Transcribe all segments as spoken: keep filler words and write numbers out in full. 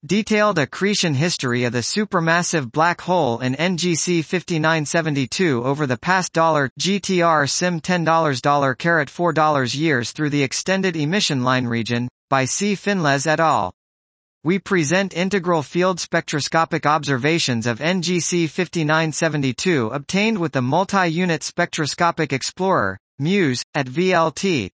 Detailed accretion history of the supermassive black hole in N G C fifty-nine seventy-two over the past G T R sim ten four years through the extended emission line region, by C. Finlez et al. We present integral field spectroscopic observations of N G C fifty-nine seventy-two obtained with the Multi-Unit Spectroscopic Explorer, MUSE, at V L T.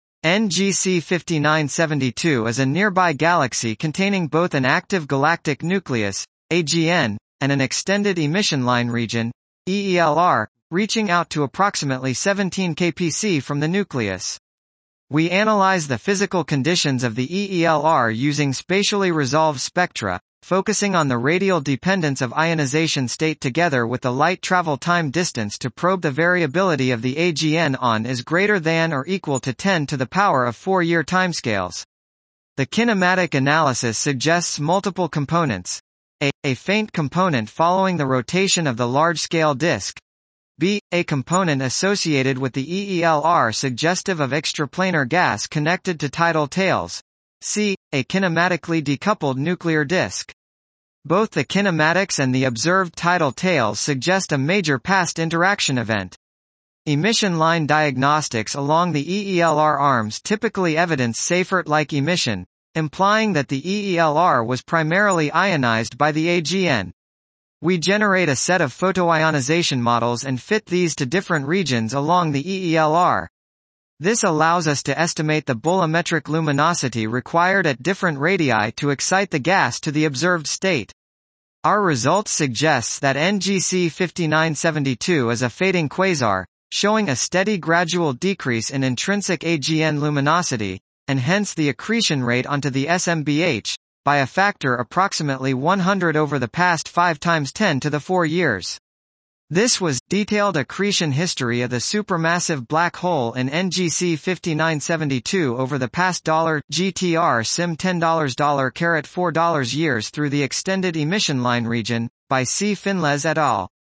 N G C fifty-nine seventy-two is a nearby galaxy containing both an active galactic nucleus, A G N, and an extended emission line region, E E L R, reaching out to approximately seventeen kiloparsec from the nucleus. We analyze the physical conditions of the E E L R using spatially resolved spectra, focusing on the radial dependence of ionization state together with the light travel time distance to probe the variability of the A G N on is greater than or equal to ten to the power of four year timescales. The kinematic analysis suggests multiple components. A. A faint component following the rotation of the large-scale disk. B. A component associated with the E E L R suggestive of extraplanar gas connected to tidal tails. C. A kinematically decoupled nuclear disk. Both the kinematics and the observed tidal tails suggest a major past interaction event. Emission line diagnostics along the E E L R arms typically evidence Seyfert-like emission, implying that the E E L R was primarily ionized by the A G N. We generate a set of photoionization models and fit these to different regions along the E E L R. This allows us to estimate the bolometric luminosity required at different radii to excite the gas to the observed state. Our results suggests that N G C fifty-nine seventy-two is a fading quasar, showing a steady gradual decrease in intrinsic A G N luminosity, and hence the accretion rate onto the S M B H, by a factor approximately one hundred over the past five times ten to the four years. This was detailed accretion history of the supermassive black hole in N G C fifty-nine seventy-two over the past G T R sim ten four years through the extended emission line region, by C. Finlez et al.